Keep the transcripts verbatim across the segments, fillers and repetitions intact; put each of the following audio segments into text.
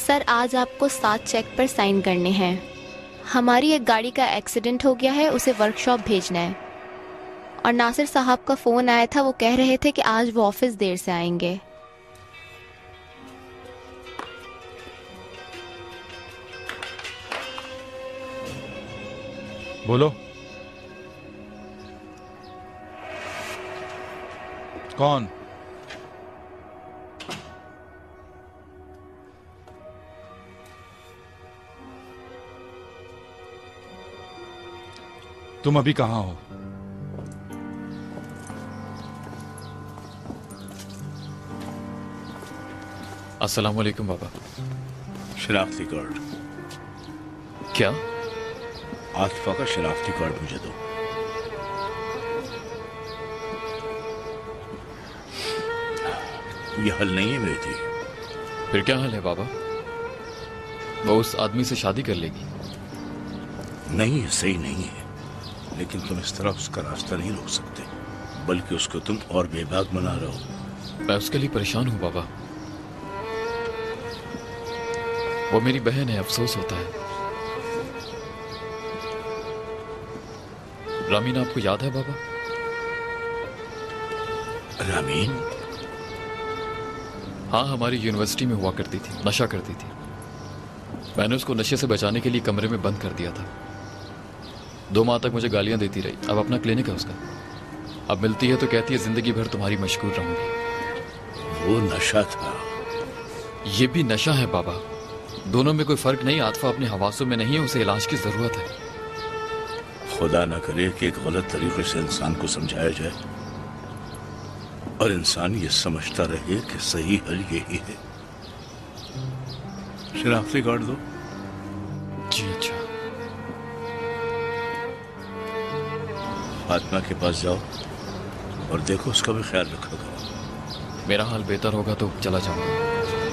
Sir, आज आपको सात चेक पर साइन करने हैं। हमारी एक गाड़ी का एक्सीडेंट हो गया है, उसे वर्कशॉप भेजना है। और नासिर साहब का फ़ोन आया था, वो कह रहे थे कि आज वो ऑफिस देर से आएंगे। बोलो। कौन? तुम अभी कहाँ हो? अस्सलाम वालेकुम बाबा। शनाख्ती कार्ड। क्या? आतिफा का शनाख्ती कार्ड मुझे दो। ये हल नहीं है मेरी थी। फिर क्या हल है बाबा? वो उस आदमी से शादी कर लेगी। नहीं, सही नहीं है, लेकिन तुम इस तरह उसका रास्ता नहीं रोक सकते, बल्कि उसको तुम और बेबाक बना रहे हो। मैं उसके लिए परेशान हूँ बाबा। वो मेरी बहन है, अफसोस होता है। रामीन आपको याद है बाबा? रामीन? हाँ, हमारी यूनिवर्सिटी में हुआ करती थी, नशा करती थी। मैंने उसको नशे से बचाने के लिए कमरे में बंद कर दिया था। दो माह तक मुझे गालियां देती रही। अब अपना क्लिनिक है उसका। अब मिलती है तो कहती है जिंदगी भर तुम्हारी मशगूल रहूंगी। वो नशा था। ये भी नशा है बाबा। दोनों में कोई फर्क नहीं। आतिफा अपने हवासों में नहीं है, उसे इलाज की जरूरत है। खुदा न करे कि एक गलत तरीके से इंसान को समझाया जाए और इंसान ये समझता रहे कि सही हल यही है। शनाख्ती कार्ड दो। जी अच्छा। फातिमा के पास जाओ और देखो उसका भी ख्याल रखा करो। मेरा हाल बेहतर होगा तो चला जाऊंगा।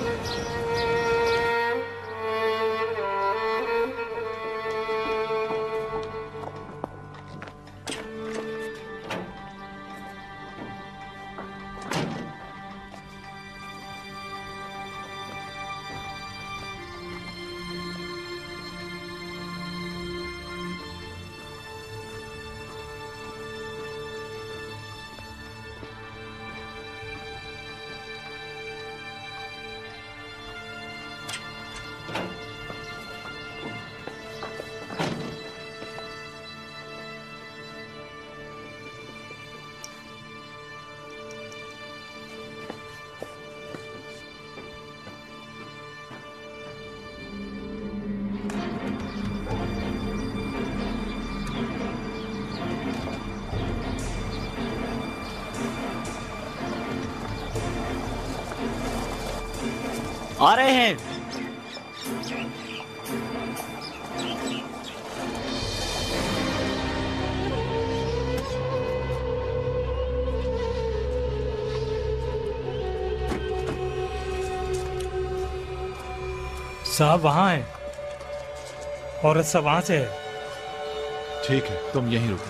आ रहे हैं। साहब वहां है, औरत सब वहां से है। ठीक है, तुम यहीं रुको।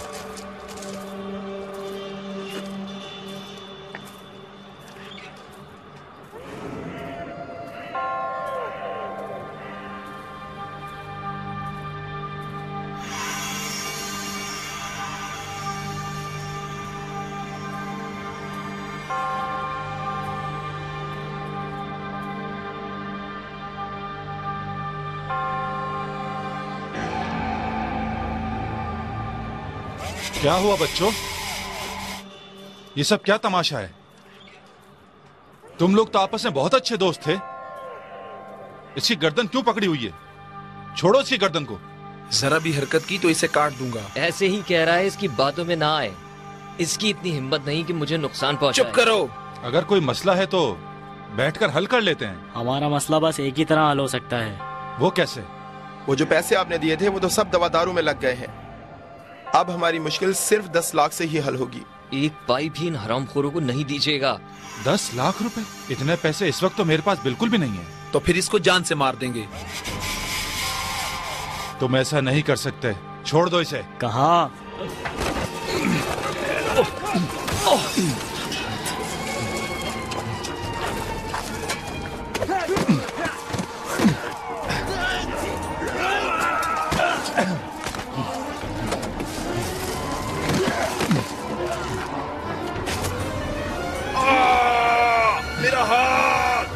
क्या हुआ बच्चों? ये सब क्या तमाशा है? तुम लोग तो आपस में बहुत अच्छे दोस्त थे। इसकी गर्दन क्यों पकड़ी हुई है? छोड़ो इसकी गर्दन को। जरा भी हरकत की तो इसे काट दूंगा। ऐसे ही कह रहा है, इसकी बातों में ना आए। इसकी इतनी हिम्मत नहीं कि मुझे नुकसान पहुंचाए। चुप करो। अगर कोई मसला है तो बैठकर हल कर लेते हैं। हमारा मसला बस एक ही तरह हल हो सकता है। वो कैसे? वो जो पैसे आपने दिए थे वो तो सब दवा दारू में लग गए हैं। अब हमारी मुश्किल सिर्फ दस लाख से ही हल होगी। एक पाई भी इन हरामखोरों को नहीं दीजिएगा। दस लाख रुपए? इतने पैसे इस वक्त तो मेरे पास बिल्कुल भी नहीं है। तो फिर इसको जान से मार देंगे। तुम ऐसा नहीं कर सकते, छोड़ दो इसे। कहाँ? मेरा हाथ।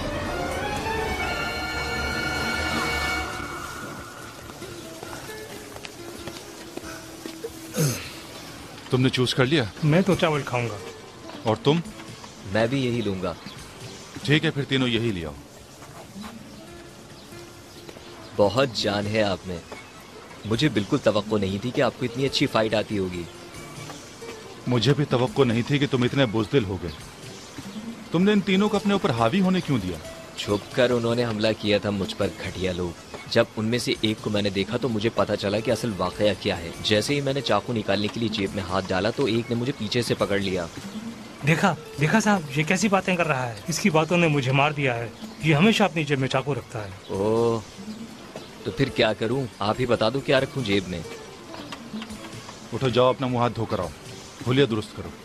तुमने चूज कर लिया? मैं तो चावल खाऊंगा। और तुम? मैं भी यही लूंगा। ठीक है, फिर तीनों यही ले आओ। बहुत जान है आप में। मुझे बिल्कुल तवक्को नहीं थी कि आपको इतनी अच्छी फाइट आती होगी। मुझे भी तवक्को नहीं थी कि तुम इतने बुज़दिल हो गए। तुमने इन तीनों को अपने ऊपर हावी होने क्यों दिया? छुपकर उन्होंने हमला किया था मुझ पर, घटिया लोग। जब उनमें से एक को मैंने देखा तो मुझे पता चला कि असल वाकया क्या है। जैसे ही मैंने चाकू निकालने के लिए जेब में हाथ डाला तो एक ने मुझे पीछे से पकड़ लिया। देखा देखा साहब, ये कैसी बातें कर रहा है। इसकी बातों ने मुझे मार दिया है। ये हमेशा अपनी जेब में चाकू रखता है। ओह, तो फिर क्या करूं? आप ही बता दो क्या रखूं जेब में। उठो, जाओ अपना मुंह हाथ धोकर आओ, हुलिया दुरुस्त करो।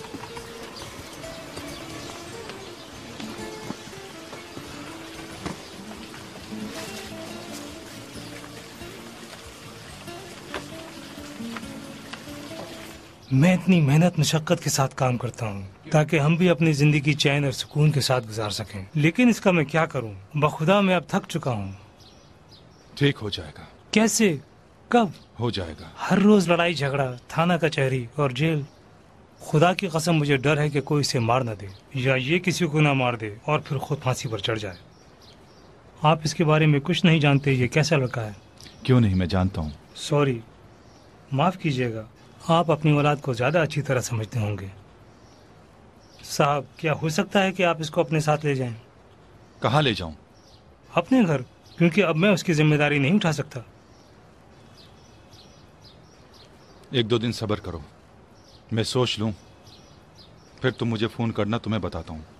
मैं इतनी मेहनत मशक्कत के साथ काम करता हूँ ताकि हम भी अपनी जिंदगी चैन और सुकून के साथ गुजार सकें, लेकिन इसका मैं क्या करूँ? बखुदा मैं अब थक चुका हूँ। ठीक हो जाएगा। कैसे? कब हो जाएगा? हर रोज लड़ाई झगड़ा, थाना कचहरी और जेल। खुदा की कसम मुझे डर है कि कोई इसे मार न दे या ये किसी को ना मार दे और फिर खुद फांसी पर चढ़ जाए। आप इसके बारे में कुछ नहीं जानते। ये कैसा लड़का है? क्यों नहीं, मैं जानता हूँ। सॉरी, माफ कीजिएगा। आप अपनी औलाद को ज्यादा अच्छी तरह समझते होंगे। साहब, क्या हो सकता है कि आप इसको अपने साथ ले जाएं? कहाँ ले जाऊं? अपने घर, क्योंकि अब मैं उसकी जिम्मेदारी नहीं उठा सकता। एक दो दिन सब्र करो, मैं सोच लूं, फिर तुम मुझे फोन करना, तुम्हें बताता हूं।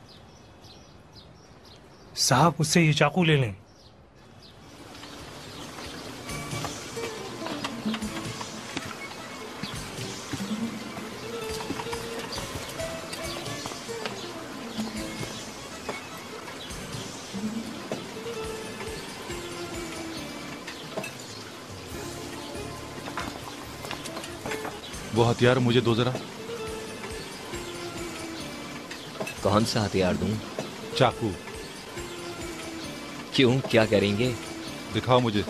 साहब, उससे ये चाकू ले लें। वो हथियार मुझे दो जरा। कौन सा हथियार दूं? चाकू। क्यों, क्या करेंगे? दिखाओ मुझे।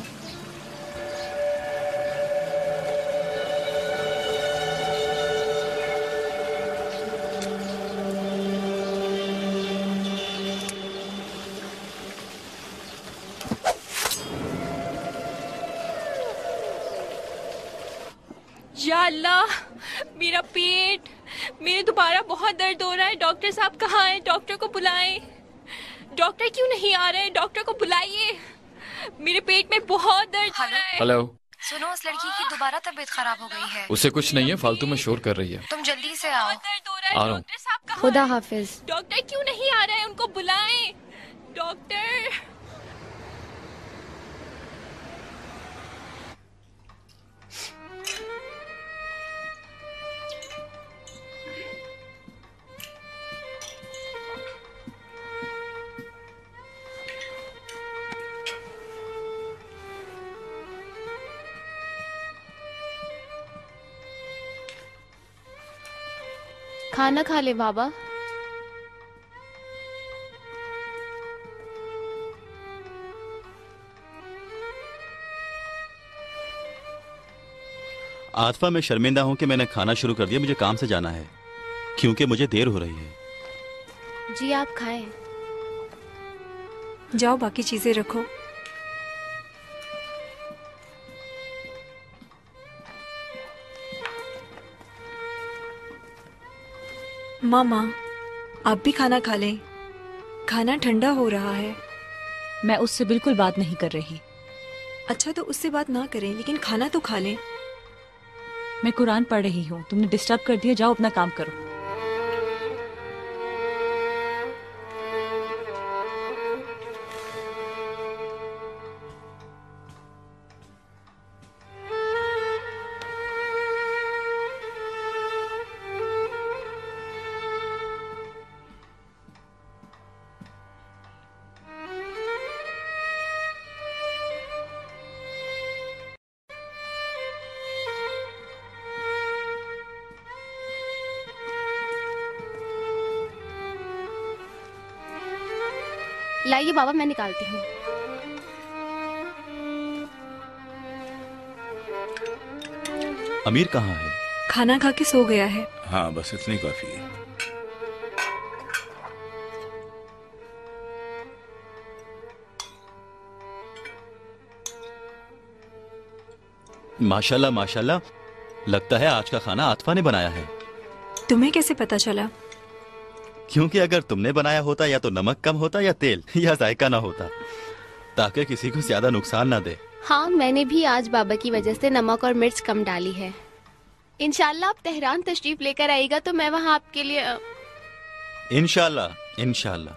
या अल्लाह, मेरा पेट, मेरे दोबारा बहुत दर्द हो रहा है। डॉक्टर साहब कहाँ हैं? डॉक्टर को बुलाएं। डॉक्टर क्यों नहीं आ रहे? डॉक्टर को बुलाइए। मेरे पेट में बहुत दर्द हो रहा है। हेलो, सुनो, उस लड़की की दोबारा तबीयत खराब हो गई है। उसे कुछ नहीं है, फालतू में शोर कर रही है। तुम जल्दी से आओ। दर्द हो रहा है। आ रहा हूं। डॉक्टर साहब कहाँ खुदा हैं? हाफिज। डॉक्टर क्यों नहीं आ रहे हैं? उनको बुलाएं। डॉक्टर। खाना खा ले बाबा। आतिफा, मैं शर्मिंदा हूं कि मैंने खाना शुरू कर दिया। मुझे काम से जाना है क्योंकि मुझे देर हो रही है। जी आप खाएं। जाओ, बाकी चीजें रखो। मामा, आप भी खाना खा लें। खाना ठंडा हो रहा है। मैं उससे बिल्कुल बात नहीं कर रही। अच्छा, तो उससे बात ना करें, लेकिन खाना तो खा लें। मैं कुरान पढ़ रही हूँ, तुमने डिस्टर्ब कर दिया। जाओ अपना काम करो। लाइए बाबा, मैं निकालती हूँ। अमीर कहाँ है? खाना खा के सो गया है। हाँ, बस इतनी काफी है। माशाल्लाह माशाल्लाह, लगता है आज का खाना आतफा ने बनाया है। तुम्हें कैसे पता चला? क्योंकि अगर तुमने बनाया होता या तो नमक कम होता या तेल या जायका ना होता, ताकि किसी को ज्यादा नुकसान ना दे। हाँ, मैंने भी आज बाबा की वजह से नमक और मिर्च कम डाली है। इंशाल्लाह आप तेहरान तशरीफ लेकर आएगा तो मैं वहाँ आपके लिए। इंशाल्लाह इंशाल्लाह।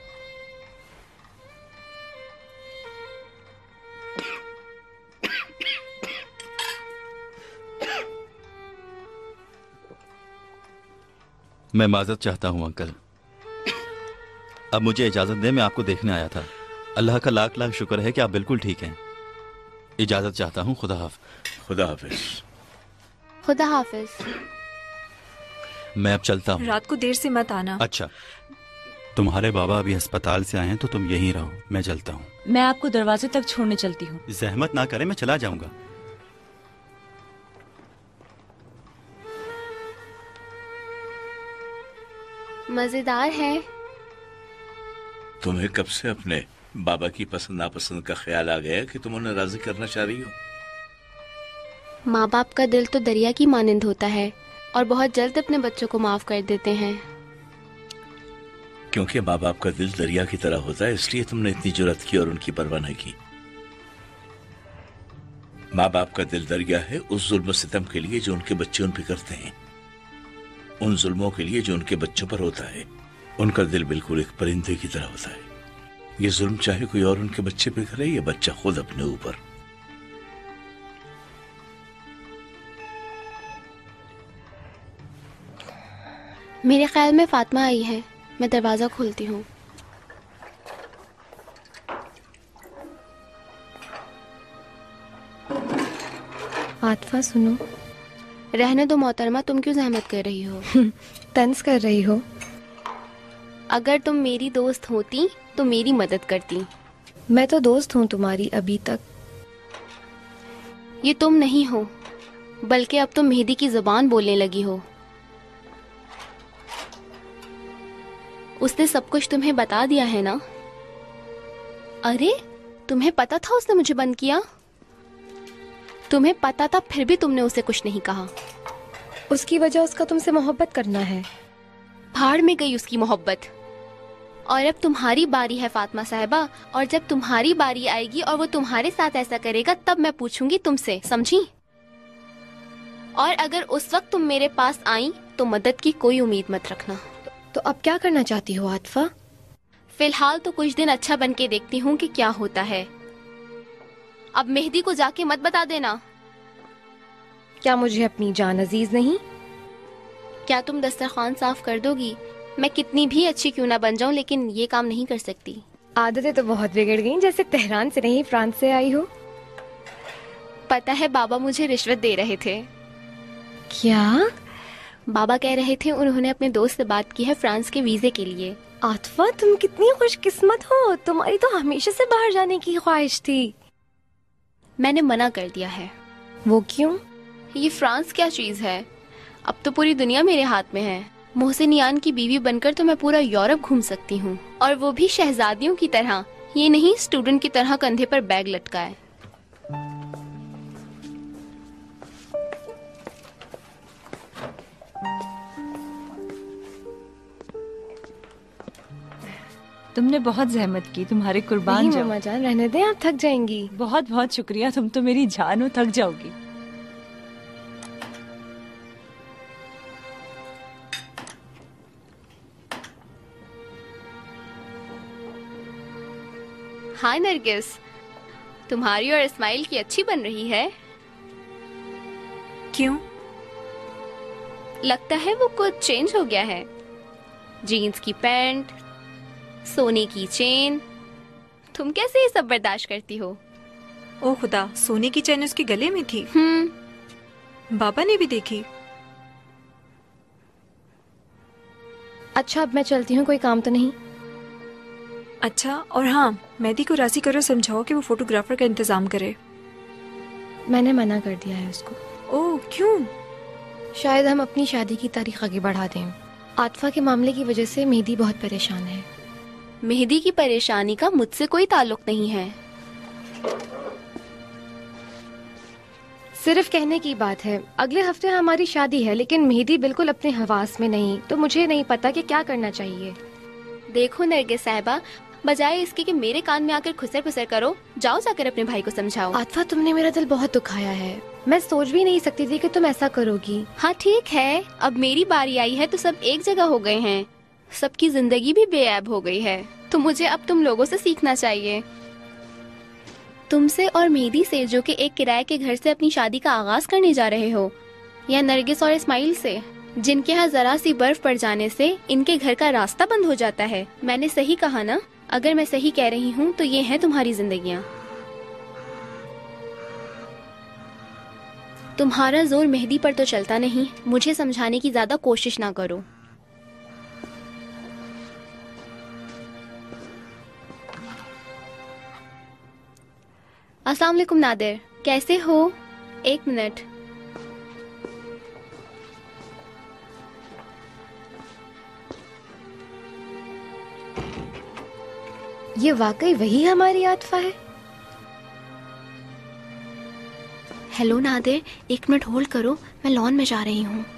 मैं माजरत चाहता हूँ अंकल, अब मुझे इजाजत दें, मैं आपको देखने आया था। अल्लाह का लाख लाख शुक्र है कि आप बिल्कुल ठीक हैं। इजाजत चाहता हूँ। खुदा हाफ़िज़। खुदा हाफिज। खुदा हाफिज। मैं अब चलता हूँ। रात को देर से मत आना। अच्छा, तुम्हारे बाबा अभी अस्पताल से आए हैं तो तुम यहीं रहो, मैं चलता हूँ। मैं आपको दरवाजे तक छोड़ने चलती हूँ। जहमत ना करें, मैं चला जाऊंगा। मजेदार है। तुम्हें कब से अपने बाबा की पसंद नापसंद का ख्याल आ गया कि तुम उन्हें राजी करना चाह रही हो? माँ बाप का दिल तो दरिया की मानिंद होता है और बहुत जल्द अपने बच्चों को माफ कर देते हैं। क्योंकि माँ बाप का दिल दरिया की तरह होता है, इसलिए तुमने इतनी जुर्रत की और उनकी परवाह नहीं की। माँ बाप का दिल दरिया है उस जुल्म सितम के लिए जो उनके बच्चे उन पे करते हैं, उन जुल्मों के लिए जो उनके बच्चों पर होता है। उनका दिल बिल्कुल एक परिंदे की तरह होता है। ये जुल्म चाहे कोई और उनके बच्चे पे करे या बच्चा खुद अपने ऊपर। मेरे ख्याल में फातिमा आई है, मैं दरवाजा खोलती हूँ। आतफा सुनो। रहने दो मोहतरमा, तुम क्यों जहमत कर रही हो? तंज कर रही हो? अगर तुम मेरी दोस्त होती तो मेरी मदद करती। मैं तो दोस्त हूँ तुम्हारी अभी तक। ये तुम नहीं हो, बल्कि अब तुम मेहदी की जुबान बोलने लगी हो। उसने सब कुछ तुम्हें बता दिया है ना? अरे, तुम्हें पता था उसने मुझे बंद किया? तुम्हें पता था फिर भी तुमने उसे कुछ नहीं कहा। उसकी वजह उसका तुमसे मोहब्बत करना है। भाड़ में गई उसकी मोहब्बत। और अब तुम्हारी बारी है फातिमा साहिबा, और जब तुम्हारी बारी आएगी और वो तुम्हारे साथ ऐसा करेगा तब मैं पूछूंगी तुमसे, समझी? और अगर उस वक्त तुम मेरे पास आई तो मदद की कोई उम्मीद मत रखना। तो अब क्या करना चाहती हो आतफा? फिलहाल तो कुछ दिन अच्छा बन के देखती हूँ कि क्या होता है। अब मेहदी को जाके मत बता देना। क्या मुझे अपनी जान अजीज नहीं? क्या तुम दस्तरखान साफ कर दोगी? मैं कितनी भी अच्छी क्यों ना बन जाऊं, लेकिन ये काम नहीं कर सकती। आदतें तो बहुत बिगड़ गईं, जैसे तेहरान से नहीं फ्रांस से आई हो। पता है बाबा मुझे रिश्वत दे रहे थे। क्या? बाबा कह रहे थे उन्होंने अपने दोस्त से बात की है फ्रांस के वीजे के लिए। आतफा, तुम कितनी खुशकिस्मत हो, तुम्हारी तो हमेशा से बाहर जाने की ख्वाहिश थी। मैंने मना कर दिया है। वो क्यों? ये फ्रांस क्या चीज है, अब तो पूरी दुनिया मेरे हाथ में है। मोहसिन की बीवी बनकर तो मैं पूरा यूरोप घूम सकती हूँ, और वो भी शहजादियों की तरह, ये नहीं स्टूडेंट की तरह कंधे पर बैग लटकाए। तुमने बहुत जहमत की, तुम्हारे कुर्बान नहीं जाओ। मामा जान, रहने दें, आप थक जाएंगी। बहुत बहुत शुक्रिया, तुम तो मेरी जान हो, थक जाओगी। हाय नरगिस, तुम्हारी और इस्माइल की अच्छी बन रही है। क्यों? लगता है वो कुछ चेंज हो गया है। जीन्स की पैंट, सोने की चेन, तुम कैसे ये सब बर्दाश्त करती हो? ओ खुदा, सोने की चेन उसके गले में थी। हम्म, बाबा ने भी देखी। अच्छा, अब मैं चलती हूँ, कोई काम तो नहीं? अच्छा, और हाँ, मेहदी को राजी करो, समझाओ कि वो फोटोग्राफर का इंतजाम करे। मैंने मना कर दिया है उसको। ओह, क्यों? शायद हम अपनी शादी की तारीख आगे बढ़ा दें। आतफा के मामले की वजह से मेहदी बहुत परेशान है। मेहदी की परेशानी का मुझसे कोई ताल्लुक नहीं है। सिर्फ कहने की बात है। अगले हफ्ते हमारी शादी है, लेकिन मेहदी बिल्कुल अपने हवास में नहीं, तो मुझे नहीं पता कि क्या करना चाहिए। देखो नरगिस साहिबा, बजाय इसके कि मेरे कान में आकर खुसर खुसर करो, जाओ जाकर अपने भाई को समझाओ। आतफा, तुमने मेरा दिल बहुत दुखाया है। मैं सोच भी नहीं सकती थी कि तुम ऐसा करोगी। हाँ ठीक है, अब मेरी बारी आई है तो सब एक जगह हो गए हैं, सबकी जिंदगी भी बेऐब हो गई है, तो मुझे अब तुम लोगों से सीखना चाहिए। तुमसे और मेहदी से, जो कि एक किराए के घर से अपनी शादी का आगाज करने जा रहे हो, या नरगिस और इस्माइल से, जिनके यहाँ जरा सी बर्फ पड़ जाने से इनके घर का रास्ता बंद हो जाता है। मैंने सही कहा ना? अगर मैं सही कह रही हूँ तो ये हैं तुम्हारी जिंदगियाँ। तुम्हारा जोर मेहदी पर तो चलता नहीं, मुझे समझाने की ज्यादा कोशिश ना करो। अस्सलाम वालेकुम नादिर, कैसे हो? एक मिनट। ये वाकई वही हमारी आतफा है? हेलो नादिर, एक मिनट होल्ड करो, मैं लॉन में जा रही हूँ।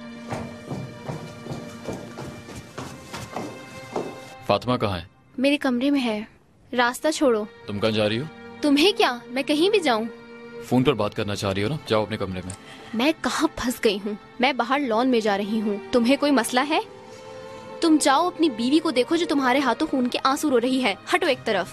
फातिमा कहाँ है? मेरे कमरे में है। रास्ता छोड़ो। तुम कहाँ जा रही हो? तुम्हें क्या, मैं कहीं भी जाऊँ? फोन पर बात करना चाह रही हो ना? जाओ अपने कमरे में। मैं कहाँ फंस गई हूँ? मैं बाहर लॉन में जा रही हूँ। तुम्हें कोई मसला है? तुम जाओ अपनी बीवी को देखो जो तुम्हारे हाथों खून के आंसू रो रही है। हटो एक तरफ।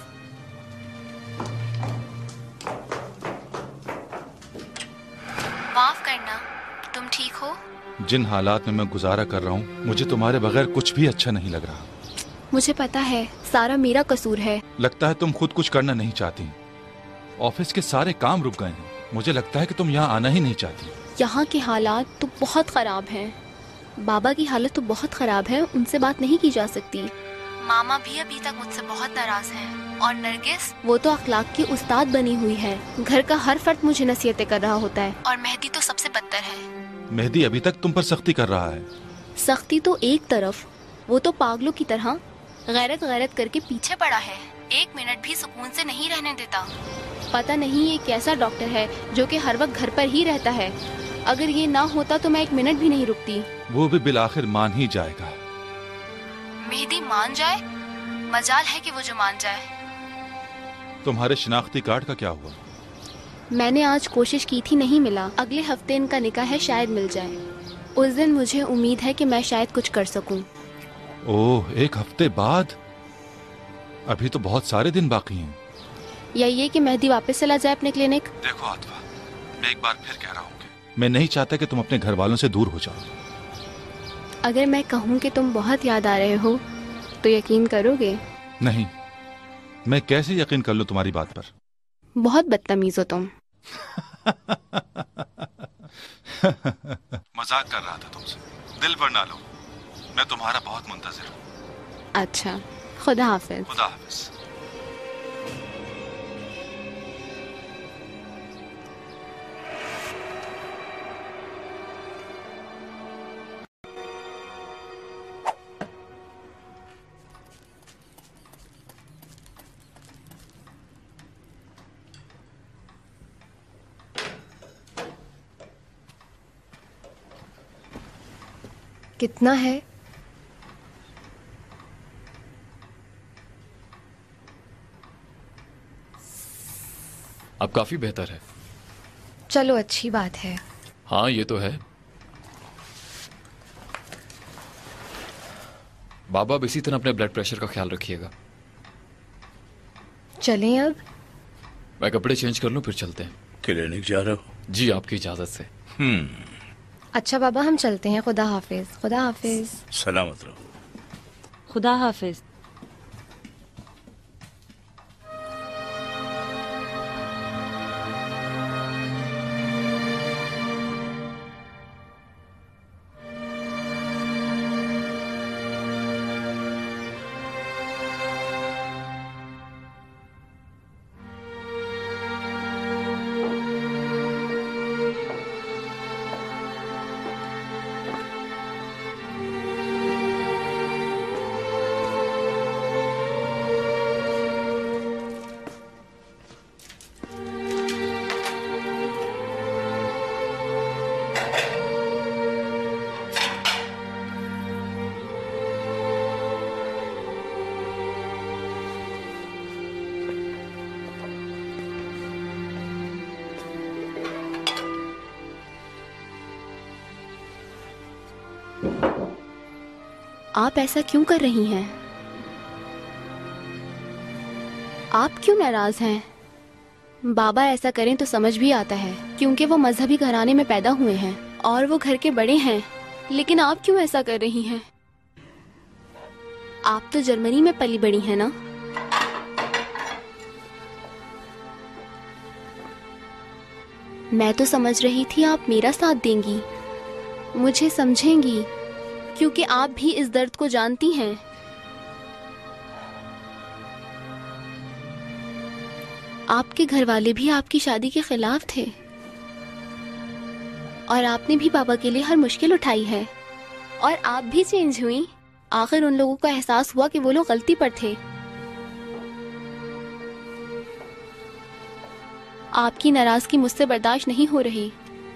माफ करना, तुम ठीक हो? जिन हालात में मैं गुजारा कर रहा हूँ, मुझे तुम्हारे बगैर कुछ भी अच्छा नहीं लग रहा। मुझे पता है, सारा मेरा कसूर है। लगता है तुम खुद कुछ करना नहीं चाहती। ऑफिस के सारे काम रुक गए हैं। मुझे लगता है कि तुम यहाँ आना ही नहीं चाहती। यहाँ के हालात तो बहुत खराब हैं। बाबा की हालत तो बहुत खराब है, उनसे बात नहीं की जा सकती। मामा भी अभी तक मुझसे बहुत नाराज हैं। और नरगिस, वो तो अखलाक की उस्ताद बनी हुई है। घर का हर फर्द मुझे नसीहतें कर रहा होता है, और मेहदी तो सबसे बदतर है। मेहदी अभी तक तुम पर सख्ती कर रहा है। सख्ती तो एक तरफ, वो तो पागलों की तरह गैरत गैरत करके पीछे पड़ा है। एक मिनट भी सुकून से नहीं रहने देता। पता नहीं ये कैसा डॉक्टर है जो कि हर वक्त घर पर ही रहता है। अगर ये ना होता तो मैं एक मिनट भी नहीं रुकती। वो भी बिलाखिर मान ही जाएगा। मेहदी मान जाए? मजाल है कि वो जो मान जाए। तुम्हारे शिनाख्ती कार्ड का क्या हुआ? मैंने आज कोशिश की थी, नहीं मिला। अगले हफ्ते इनका निकाह है, शायद मिल जाए। उस दिन मुझे उम्मीद है कि मैं शायद कुछ कर सकूं। ओह, एक हफ्ते बाद? अभी तो बहुत सारे दिन बाकी हैं। या ये कि मेहदी वापस चला जाए अपने क्लिनिक। देखो आतफा, मैं एक बार फिर कह रहा हूँ कि मैं नहीं चाहता कि तुम अपने घर वालों से दूर हो जाओ। अगर मैं कहूँ कि तुम बहुत याद आ रहे हो तो यकीन करोगे? नहीं, मैं कैसे यकीन कर लूं तुम्हारी बात पर? बहुत बदतमीज हो तुम। मजाक कर रहा था तुमसे, दिल पर ना लो। मैं तुम्हारा बहुत मुंतजिर हूँ। अच्छा, खुदा हाफिज। खुदा हाफिज। कितना है? अब काफी बेहतर है। चलो, अच्छी बात है। हाँ, ये तो है। बाबा, अब इसी तरह अपने ब्लड प्रेशर का ख्याल रखिएगा। चलें अब? मैं कपड़े चेंज कर लूं, फिर चलते हैं। क्लिनिक जा रहे हो? जी, आपकी इजाजत से। हम्म अच्छा बाबा, हम चलते हैं। खुदा हाफिज। खुदा हाफिज। सलामत रहो। खुदा हाफिज। आप ऐसा क्यों कर रही हैं? आप क्यों नाराज हैं? बाबा ऐसा करें तो समझ भी आता है, क्योंकि वो मजहबी घराने में पैदा हुए हैं और वो घर के बड़े हैं। लेकिन आप क्यों ऐसा कर रही हैं? आप तो जर्मनी में पली बड़ी हैं ना? मैं तो समझ रही थी आप मेरा साथ देंगी, मुझे समझेंगी, क्योंकि आप भी इस दर्द को जानती हैं। आपके घर वाले भी आपकी शादी के खिलाफ थे और आपने भी बाबा के लिए हर मुश्किल उठाई है और आप भी चेंज हुई। आखिर उन लोगों को एहसास हुआ कि वो लोग गलती पर थे। आपकी नाराजगी मुझसे बर्दाश्त नहीं हो रही।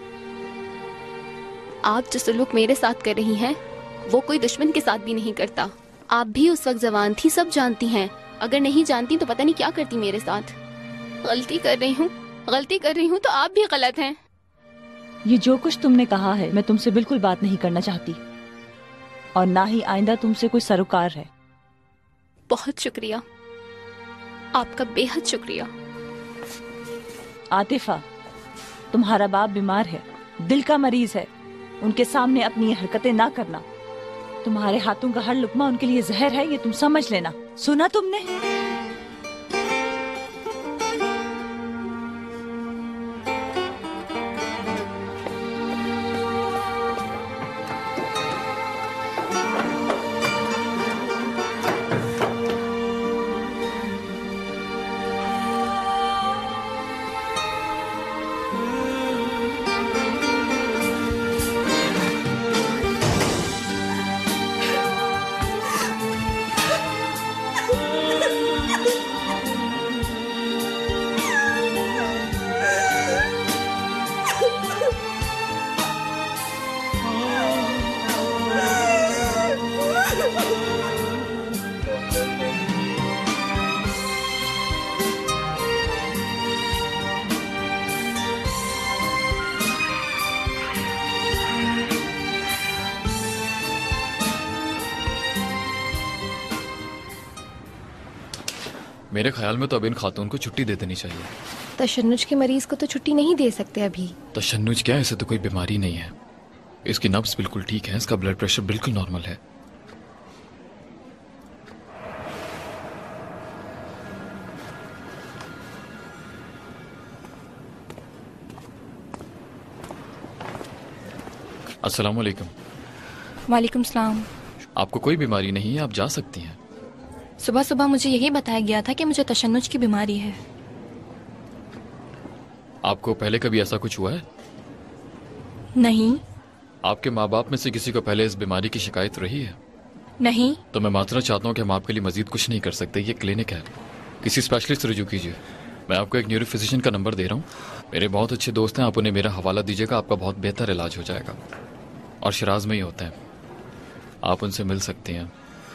आप जो सलूक मेरे साथ कर रही हैं वो कोई दुश्मन के साथ भी नहीं करता। आप भी उस वक्त जवान थी, सब जानती हैं। अगर नहीं जानती तो पता नहीं क्या करती मेरे साथ। गलती कर रही हूँ, गलती कर रही हूँ तो आप भी गलत हैं। ये जो कुछ तुमने कहा है, मैं तुमसे बिल्कुल बात नहीं करना चाहती और ना ही आइंदा तुमसे कोई सरोकार है। बहुत शुक्रिया, आपका बेहद शुक्रिया। आतिफा, तुम्हारा बाप बीमार है, दिल का मरीज है। उनके सामने अपनी ये हरकतें ना करना। तुम्हारे हाथों का हर लुकमा उनके लिए जहर है, ये तुम समझ लेना। सुना तुमने? मेरे ख्याल में तो अब इन खातून को छुट्टी दे देनी चाहिए। तशन्नुज के मरीज को तो छुट्टी नहीं दे सकते अभी। तशन्नुज क्या है? इसे तो कोई बीमारी नहीं है। इसकी नब्ज बिल्कुल ठीक है, इसका ब्लड प्रेशर बिल्कुल नॉर्मल है। अस्सलाम वालेकुम। वालेकुम सलाम। आपको कोई बीमारी नहीं है, आप जा सकती हैं। सुबह सुबह मुझे यही बताया गया था कि मुझे तशन्नुज की बीमारी है। आपको पहले कभी ऐसा कुछ हुआ है? नहीं। आपके माँ बाप में से किसी को पहले इस बीमारी की शिकायत रही है? नहीं। तो मैं मात्र चाहता हूँ कि हम आपके लिए मजीद कुछ नहीं कर सकते। ये क्लिनिक है, किसी स्पेशलिस्ट से रुजू कीजिए। मैं आपको एक न्यूरो फिजिशियन का नंबर दे रहा हूँ, मेरे बहुत अच्छे दोस्त हैं, आप उन्हें मेरा हवाला दीजिएगा, आपका बहुत बेहतर इलाज हो जाएगा। और शिराज में ही होते हैं, आप उनसे मिल सकती हैं।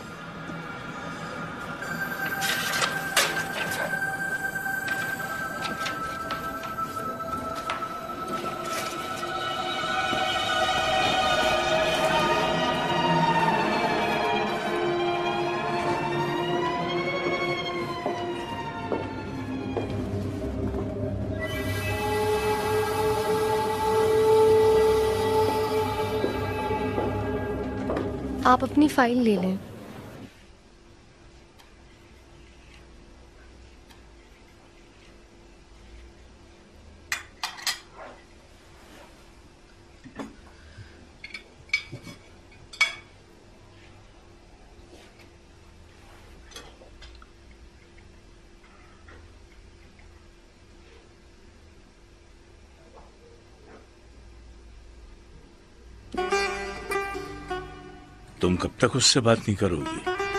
आप अपनी फाइल ले लें। तुम कब तक उससे बात नहीं करोगी?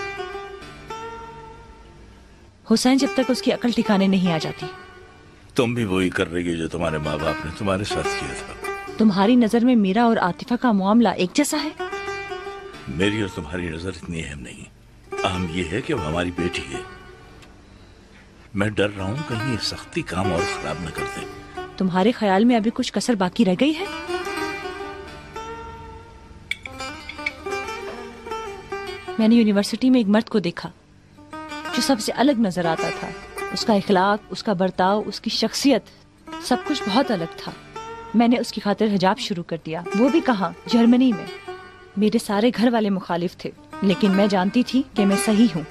हुसैन, जब तक उसकी अकल ठिकाने नहीं आ जाती। तुम भी वही कर रही हो जो तुम्हारे माँ बाप ने तुम्हारे साथ किया था। तुम्हारी नजर में मेरा और आतिफा का मामला एक जैसा है? मेरी और तुम्हारी नजर इतनी अहम नहीं। अहम यह है कि वो हमारी बेटी है। मैं डर रहा हूँ कहीं ये सख्ती काम और खराब न कर दे। तुम्हारे ख्याल में अभी कुछ कसर बाकी रह गई है? मैंने यूनिवर्सिटी में एक मर्द को देखा जो सबसे अलग नजर आता था। उसका इखलाक, उसका बर्ताव, उसकी शख्सियत, सब कुछ बहुत अलग था। मैंने उसकी खातिर हिजाब शुरू कर दिया, वो भी कहाँ, जर्मनी में। मेरे सारे घर वाले मुखालिफ थे, लेकिन मैं जानती थी कि मैं सही हूँ।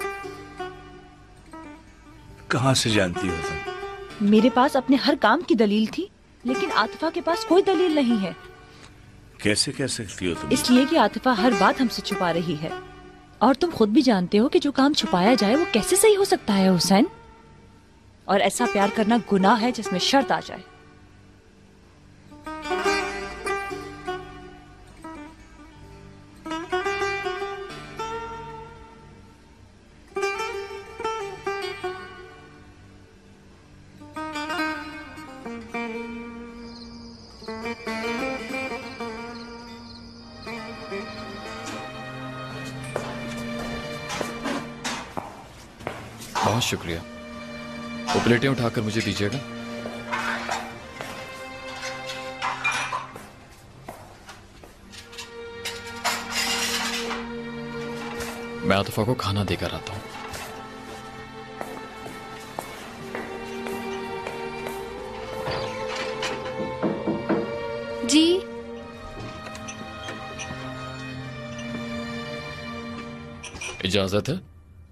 कहाँ से जानती हो तुम? मेरे पास अपने हर काम की दलील थी, लेकिन आतिफा के पास कोई दलील नहीं है। कैसे कह सकती हो तुम? इसलिए कि आतिफा हर बात हमसे छुपा रही है, और तुम खुद भी जानते हो कि जो काम छुपाया जाए वो कैसे सही हो सकता है हुसैन। और ऐसा प्यार करना गुनाह है जिसमें शर्त आ जाए। बहुत शुक्रिया। वो प्लेटें उठाकर मुझे दीजिएगा। मैं आतिफा को खाना देकर आता हूँ। जी इजाजत है?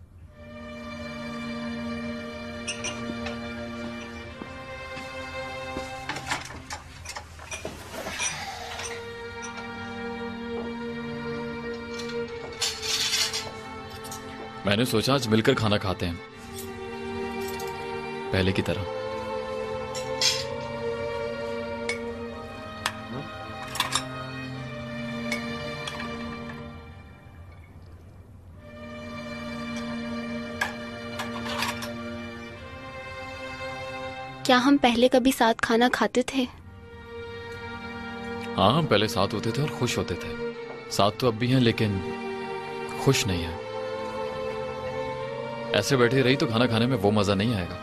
मैंने सोचा आज मिलकर खाना खाते हैं, पहले की तरह। क्या हम पहले कभी साथ खाना खाते थे? हाँ, हम पहले साथ होते थे और खुश होते थे। साथ तो अब भी हैं, लेकिन खुश नहीं है। ऐसे बैठे रही तो खाना खाने में वो मजा नहीं आएगा।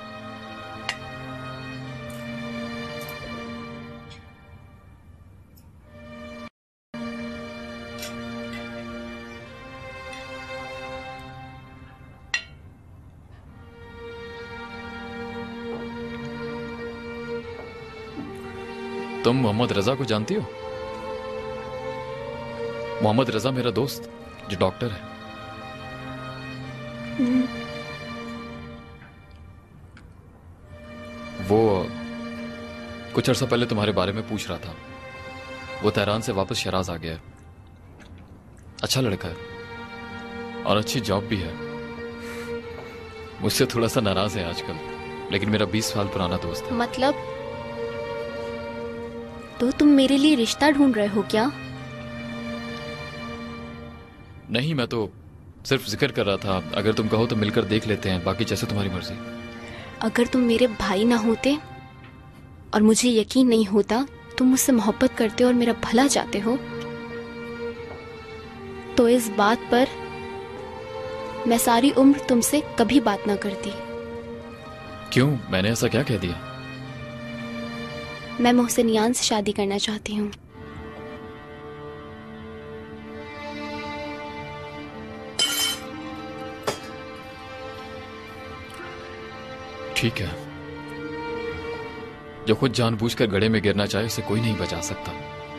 तुम मोहम्मद रजा को जानती हो? मोहम्मद रजा मेरा दोस्त जो डॉक्टर है। वो कुछ अर्सा पहले तुम्हारे बारे में पूछ रहा था। वो तेहरान से वापस शराज आ गया है। अच्छा लड़का है और अच्छी जॉब भी है। मुझसे थोड़ा सा नाराज है आजकल, लेकिन मेरा बीस साल पुराना दोस्त है। मतलब तो तुम मेरे लिए रिश्ता ढूंढ रहे हो क्या? नहीं, मैं तो सिर्फ जिक्र कर रहा था। अगर तुम कहो तो मिलकर देख लेते हैं, बाकी जैसे तुम्हारी मर्जी। अगर तुम मेरे भाई ना होते और मुझे यकीन नहीं होता तुम मुझसे मोहब्बत करते और मेरा भला चाहते हो, तो इस बात पर मैं सारी उम्र तुमसे कभी बात ना करती। क्यों? मैंने ऐसा क्या कह दिया? मैं मोहसिनियान से शादी करना चाहती हूँ। ठीक है। जो खुद जानबूझकर गड्ढे में गिरना चाहे उसे कोई नहीं बचा सकता,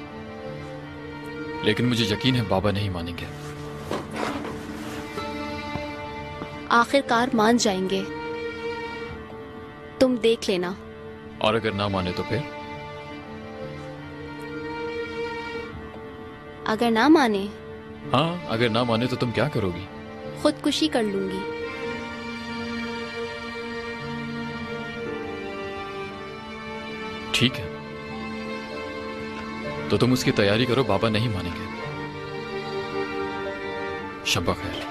लेकिन मुझे यकीन है बाबा नहीं मानेंगे। आखिरकार मान जाएंगे, तुम देख लेना। और अगर ना माने तो फिर? अगर ना माने? हाँ, अगर ना माने तो तुम क्या करोगी? खुदकुशी कर लूंगी। ठीक है, तो तुम उसकी तैयारी करो, बाबा नहीं मानेंगे। शब्बा खैर।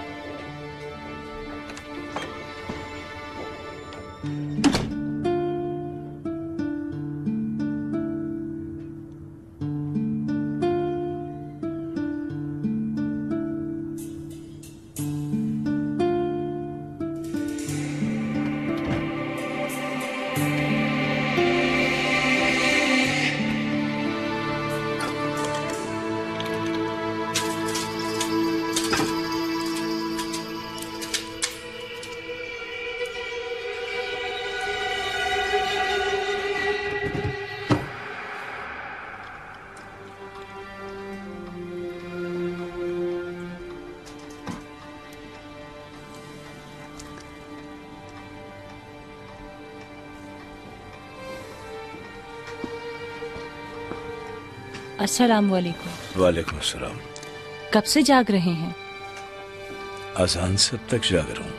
अस्सलाम वालेकुम। वालेकुम अस्सलाम। कब से जाग रहे हैं? अजान से अब तक जाग रहा हूँ।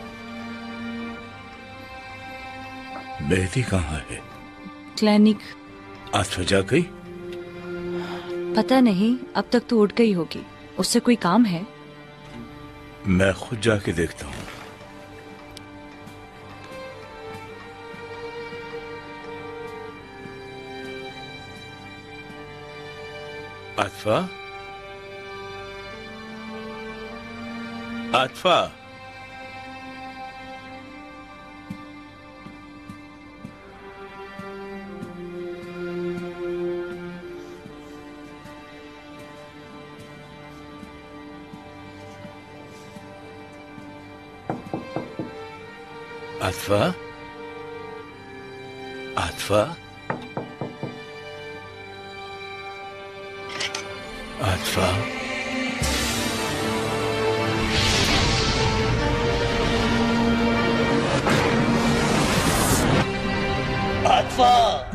मेहदी कहाँ है? क्लिनिक। आतिफा जाग गई? पता नहीं, अब तक तो उठ गई होगी। उससे कोई काम है? मैं खुद जाके देखता हूँ। आतिफा, आतिफा, आतिफा, आतिफा, आतिफा, आतिफा।